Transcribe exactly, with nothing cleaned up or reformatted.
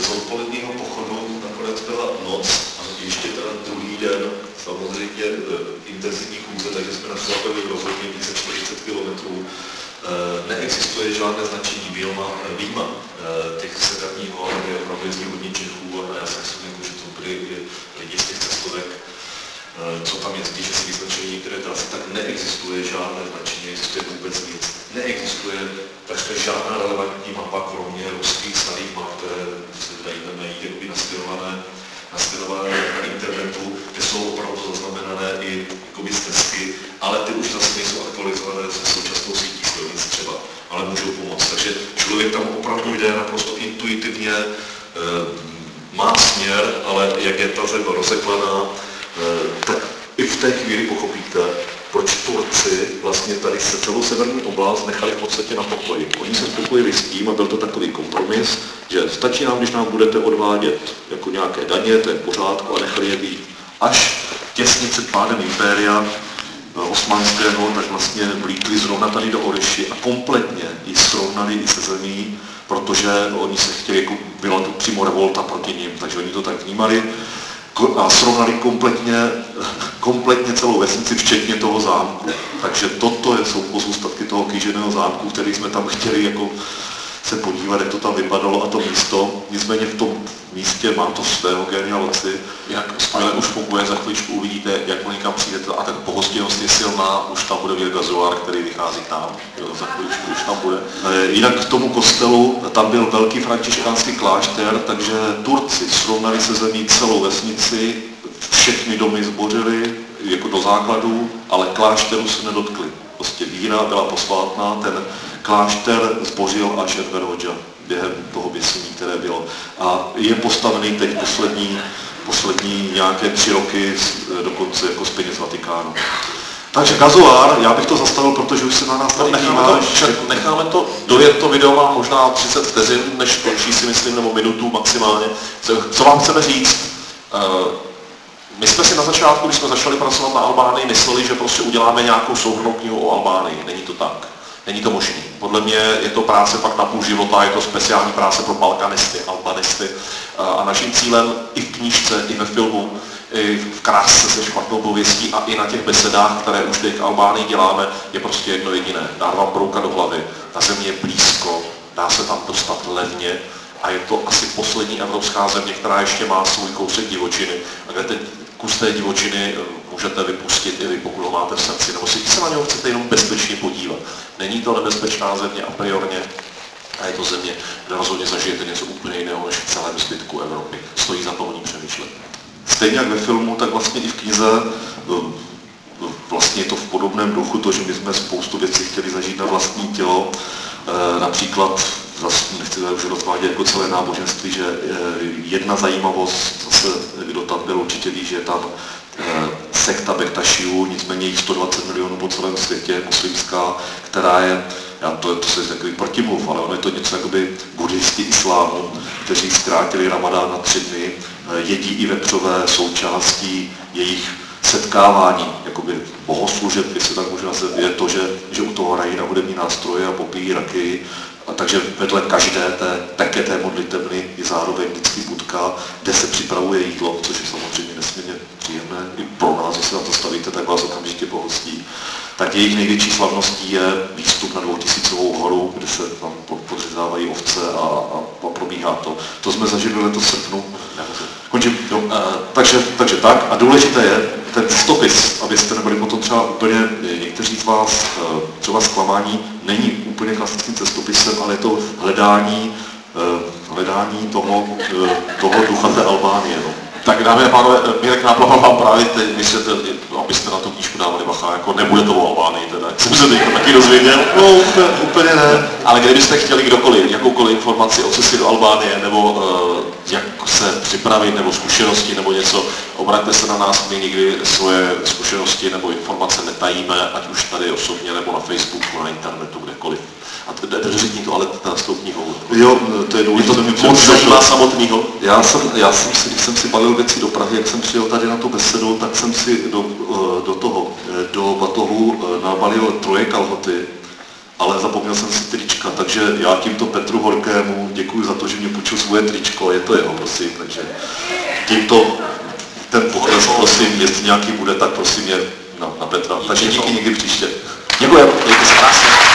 z odpoledního pochodu nakonec byla noc a ještě teda druhý den samozřejmě intenzivní chůze, takže jsme našlapili rozhodně více čtyřicet kilometrů. Neexistuje žádné značení výjima těch severních hor, kde opravdu jezdí hodně Čechů a já si myslím, že to byli lidi z těch cestovek, co tam jezdí, že si vyznačují některé trasy, tak neexistuje žádné značení, neexistuje vůbec nic. Neexistuje takřka žádná relevantní mapa, kromě ruských starých map, které se dají najít jakoby nastylované, nastylované na internetu, kde jsou opravdu zaznamenané i jakoby stezky, ale ty už zase nejsou aktualizované se současnou sítí silnic třeba, ale můžou pomoct. Takže člověk tam opravdu jde naprosto intuitivně, e, má směr, ale jak je ta zem rozeklaná, e, tak i v té chvíli pochopíte, proč Turci vlastně tady se celou severní oblast nechali v podstatě na pokoji. Oni se spokojili s tím a byl to takový kompromis, že stačí nám, když nám budete odvádět jako nějaké daně, to je v pořádku a nechali je být. Až těsně před pádem impéria osmanského, tak vlastně vlítli zrovna tady do Oryši a kompletně ji srovnali i se zemí, protože oni se chtěli, jako byla to přímo revolta proti nim, takže oni to tak vnímali a srovnali kompletně, kompletně celou vesnici, včetně toho zámku. Takže toto jsou pozůstatky toho kýženého zámku, který jsme tam chtěli jako se podívat, jak to tam vypadalo a to místo. Nicméně v tom místě má to svého genialoci. Jak skvěle už funguje, za chvíličku uvidíte, jak někam přijdete a tak pohostinnost je silná, už tam bude gazoár, který vychází k nám, jo, za chvíličku už tam bude. Jinak k tomu kostelu, tam byl velký františkánský klášter, takže Turci srovnali se zemí celou vesnici, všechny domy zbořili jako do základů, ale klášteru se nedotkli. Prostě víra byla posvátná, ten klášter zbořil až Enver Hoxha během toho běsení, které bylo. A je postavený teď poslední, poslední nějaké tři roky dokonce jako z peněz Vatikánu. Takže gazoár, já bych to zastavil, protože už se na nás tady necháme, to, necháme to, dojet to video má možná třicet vteřin, než končí si myslím, nebo minutu maximálně. Co, co vám chceme říct? Uh, My jsme si na začátku, když jsme začali pracovat na Albánii, mysleli, že prostě uděláme nějakou souhrnnou knihu o Albánii. Není to tak. Není to možné. Podle mě je to práce fakt na půl života, je to speciální práce pro balkanisty, albanisty. A naším cílem i v knížce, i ve filmu, i v krásce se špatnou pověstí a i na těch besedách, které už teď k Albánii děláme, je prostě jedno jediné. Dát vám brouka do hlavy. Ta země je blízko, dá se tam dostat levně. A je to asi poslední evropská země, která ještě má svůj kousek divočiny. A kde ten kus té divočiny můžete vypustit i vy, pokud ho máte v srdci, nebo si se na něho chcete jenom bezpečně podívat. Není to nebezpečná země a priorně, a je to země, kde rozhodně zažijete něco úplně jiného než v celém zbytku Evropy. Stojí za to o ní přemýšlet. Stejně jak ve filmu, tak vlastně i v knize vlastně je to v podobném duchu, to, že my jsme spoustu věcí chtěli zažít na vlastní tělo, například vlastně nechci už rozvádět jako celé náboženství, že jedna zajímavost, zase kdo tam byl, určitě ví, že je tam sekta Bektašiů, nicméně jich sto dvacet milionů po celém světě, muslimská, která je, já to, to se je takový protimluv, ale ono je to něco jakoby buddhisti islámu, kteří zkrátili Ramadán na tři dny, jedí i vepřové součástí jejich setkávání, jakoby bohoslužeb, jestli tak můžu nazvat, je to, že, že u toho hrají na hudební nástroje a popíjí raky. A takže vedle každé té peketé modlitebny je zároveň vždycky budka, kde se připravuje jídlo, což je samozřejmě nesmírně příjemné. I pro nás, když se na to stavíte, tak vás okamžitě pohostí. Tak jejich největší slavností je výstup na dvoutisícovou horu, kde se tam podřezávají ovce a, a, a probíhá to. To jsme zažili letos v srpnu. Končím. Jo. Uh, takže, takže tak. A důležité je ten stopis, abyste nebyli potom třeba úplně někteří z vás uh, třeba zklamání, není úplně klasickým cestopisem, ale je to hledání, uh, hledání toho, uh, toho ducha té Albánie. No. Tak dámy a pánové, Mirek Náplava vám právě teď vysvětlil, abyste na tu knížku dávali bacha, jako nebude to o Albánii teda, jak jsem se teď taky dozvěděl. No úplně, úplně ne. Ale kdybyste chtěli kdokoliv, jakoukoliv informaci o cestě do Albánie, nebo uh, jak se připravit, nebo zkušenosti, nebo něco, obraťte se na nás, my nikdy svoje zkušenosti nebo informace netajíme, ať už tady osobně, nebo na Facebooku, na internetu, kdekoliv. A držitní to, ale s tou knihou. Jo, to je důležité. Je to moc zajímá samotnýho. Já jsem, já jsem si, když jsem si balil věci do Prahy, jak jsem přijel tady na tu besedu, tak jsem si do, do toho, do batohu nabalil troje kalhoty, ale zapomněl jsem si trička trička, takže já tímto Petru Horkému děkuji za to, že mě půjčil svoje tričko, je to jeho, prosím, takže tímto ten pokles, prosím, jestli nějaký bude, tak prosím je na, na Petra. Takže díky někdy příště. Děkuji, děkuji se krásně.